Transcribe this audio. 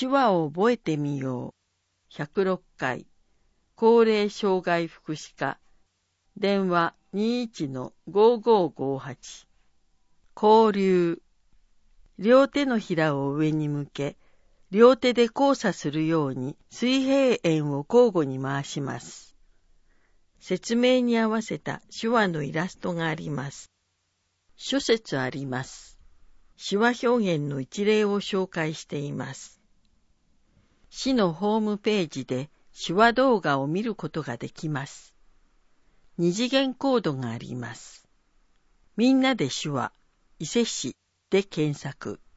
手話を覚えてみよう。106回。高齢障害福祉課。電話21-5558。交流。両手のひらを上に向け、両手で交差するように水平円を交互に回します。説明に合わせた手話のイラストがあります。諸説あります。手話表現の一例を紹介しています。市のホームページで手話動画を見ることができます。二次元コードがあります。みんなで手話、伊勢市で検索。